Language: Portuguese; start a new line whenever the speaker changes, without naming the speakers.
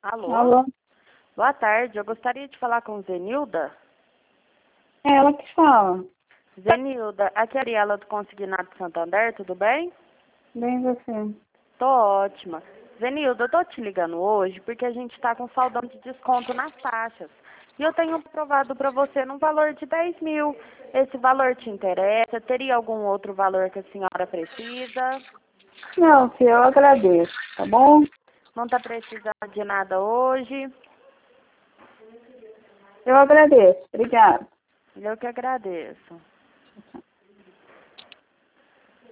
Alô?
Alô?
Boa tarde, eu gostaria de falar com Zenilda.
É ela que fala.
Zenilda, aqui é a Ariela do Consignado Santander, tudo bem?
Bem você.
Tô ótima. Zenilda, eu tô te ligando hoje porque a gente tá com saldão de desconto nas taxas. E eu tenho aprovado para você num valor de 10 mil. Esse valor te interessa? Teria algum outro valor que a senhora precisa?
Não, filha, eu agradeço, tá bom?
Não tá precisando de nada hoje?
Eu agradeço. Obrigada.
Eu que agradeço.